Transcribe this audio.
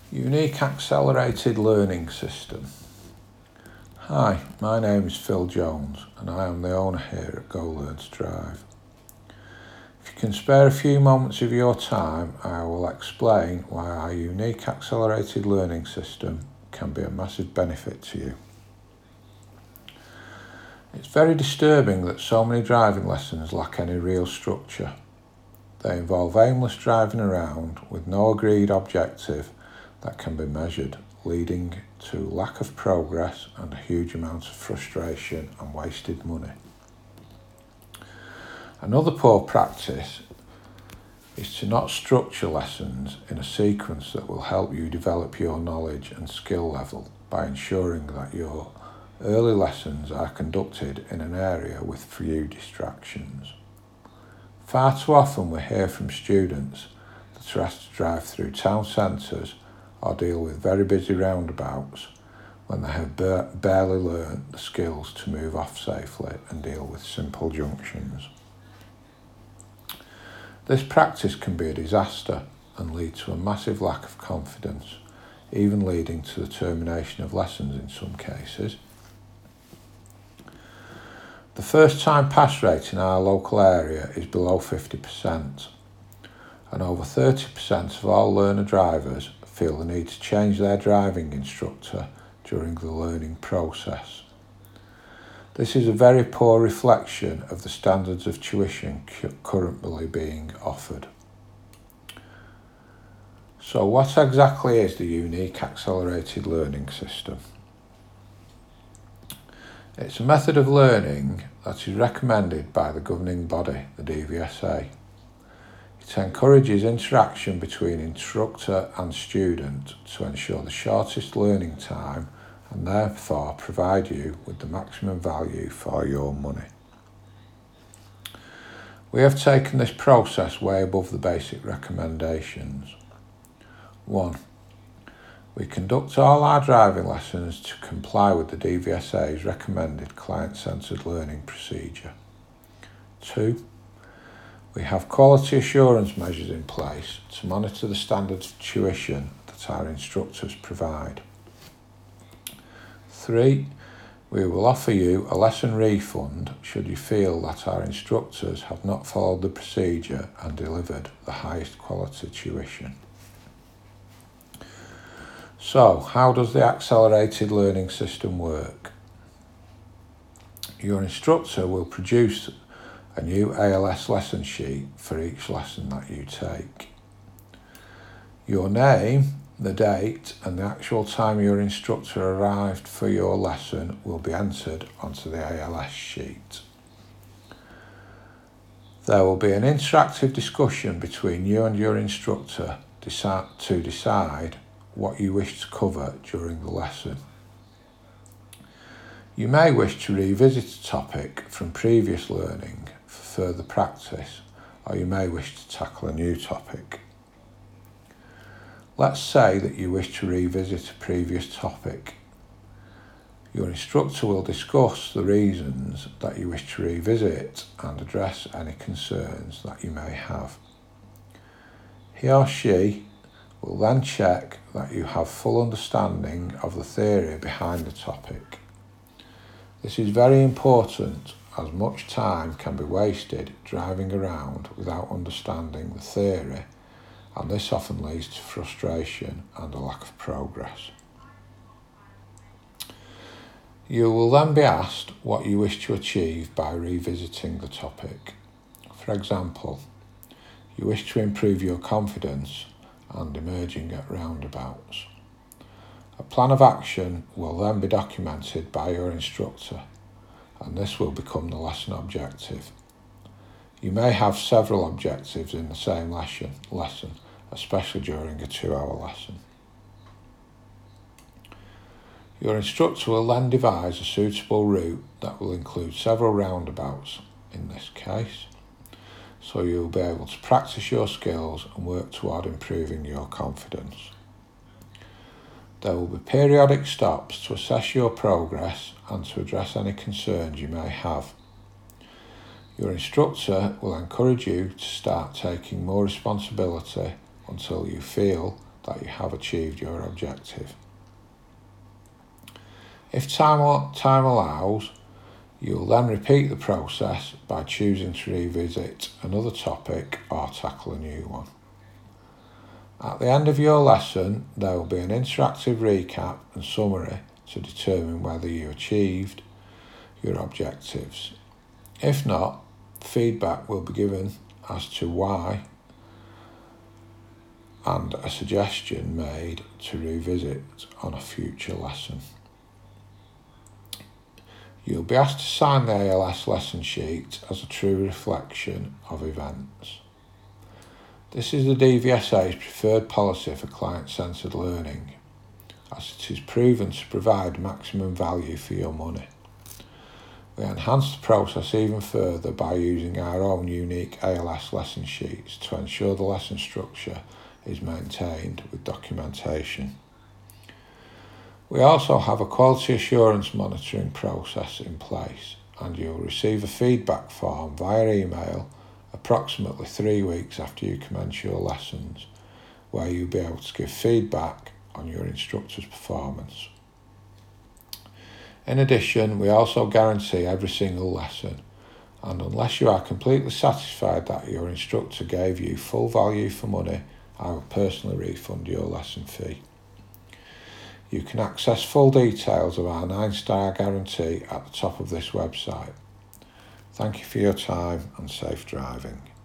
Unique Accelerated Learning System. Hi, my name is Phil Jones and I am the owner here at Go Learn to Drive. If you can spare a few moments of your time, I will explain why our Unique Accelerated Learning System can be a massive benefit to you. It's very disturbing that so many driving lessons lack any real structure. They involve aimless driving around with no agreed objective that can be measured, leading to lack of progress and a huge amount of frustration and wasted money. Another poor practice is to not structure lessons in a sequence that will help you develop your knowledge and skill level by ensuring that your early lessons are conducted in an area with few distractions. Far too often we hear from students that are asked to drive through town centres or deal with very busy roundabouts when they have barely learnt the skills to move off safely and deal with simple junctions. This practice can be a disaster and lead to a massive lack of confidence, even leading to the termination of lessons in some cases. The first time pass rate in our local area is below 50%, and over 30% of all learner drivers feel the need to change their driving instructor during the learning process. This is a very poor reflection of the standards of tuition currently being offered. So what exactly is the Unique Accelerated Learning System? It's a method of learning that is recommended by the governing body, the DVSA. It encourages interaction between instructor and student to ensure the shortest learning time and therefore provide you with the maximum value for your money. We have taken this process way above the basic recommendations. 1. We conduct all our driving lessons to comply with the DVSA's recommended client-centred learning procedure. 2. We have quality assurance measures in place to monitor the standards of tuition that our instructors provide. 3. We will offer you a lesson refund should you feel that our instructors have not followed the procedure and delivered the highest quality tuition. So, how does the accelerated learning system work? Your instructor will produce a new ALS lesson sheet for each lesson that you take. Your name, the date, and the actual time your instructor arrived for your lesson will be entered onto the ALS sheet. There will be an interactive discussion between you and your instructor to decide what you wish to cover during the lesson. You may wish to revisit a topic from previous learning for further practice, or you may wish to tackle a new topic. Let's say that you wish to revisit a previous topic. Your instructor will discuss the reasons that you wish to revisit and address any concerns that you may have. He or she will then check that you have full understanding of the theory behind the topic. This is very important as much time can be wasted driving around without understanding the theory, and this often leads to frustration and a lack of progress. You will then be asked what you wish to achieve by revisiting the topic. For example, you wish to improve your confidence and emerging at roundabouts. A plan of action will then be documented by your instructor, and this will become the lesson objective. You may have several objectives in the same lesson, especially during a 2-hour lesson. Your instructor will then devise a suitable route that will include several roundabouts in this case, so you'll be able to practice your skills and work toward improving your confidence. There will be periodic stops to assess your progress and to address any concerns you may have. Your instructor will encourage you to start taking more responsibility until you feel that you have achieved your objective. If time allows, you'll then repeat the process by choosing to revisit another topic or tackle a new one. At the end of your lesson, there will be an interactive recap and summary to determine whether you achieved your objectives. If not, feedback will be given as to why and a suggestion made to revisit on a future lesson. You'll be asked to sign the ALS lesson sheet as a true reflection of events. This is the DVSA's preferred policy for client-centred learning, as it is proven to provide maximum value for your money. We enhance the process even further by using our own unique ALS lesson sheets to ensure the lesson structure is maintained with documentation. We also have a quality assurance monitoring process in place, and you'll receive a feedback form via email approximately 3 weeks after you commence your lessons, where you'll be able to give feedback on your instructor's performance. In addition, we also guarantee every single lesson, and unless you are completely satisfied that your instructor gave you full value for money, I will personally refund your lesson fee. You can access full details of our 9-star guarantee at the top of this website. Thank you for your time and safe driving.